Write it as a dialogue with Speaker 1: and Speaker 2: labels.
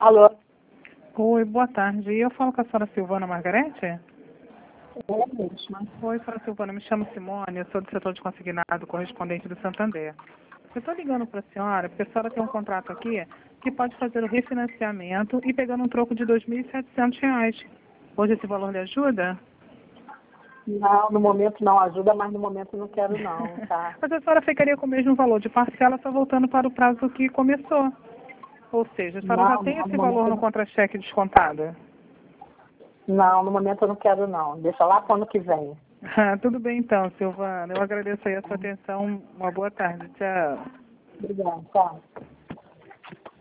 Speaker 1: Alô?
Speaker 2: Oi, boa tarde. Eu falo com a senhora Silvana Margarete?
Speaker 1: É mesmo.
Speaker 2: Oi, senhora Silvana, me chamo Simone, eu sou do setor de consignado, correspondente do Santander. Eu estou ligando para a senhora, porque a senhora tem um contrato aqui que pode fazer o refinanciamento e pegando um troco de R$ 2.700. Hoje esse valor lhe ajuda?
Speaker 1: Não, no momento não ajuda, mas no momento não quero não, tá?
Speaker 2: Mas a senhora ficaria com o mesmo valor de parcela só voltando para o prazo que começou. Ou seja, a senhora já tem esse valor no contra-cheque descontado?
Speaker 1: Não, no momento eu não quero não. Deixa lá para o ano que vem.
Speaker 2: Tudo bem então, Silvana. Eu agradeço aí a sua atenção. Uma boa tarde. Tchau.
Speaker 1: Obrigada, tá?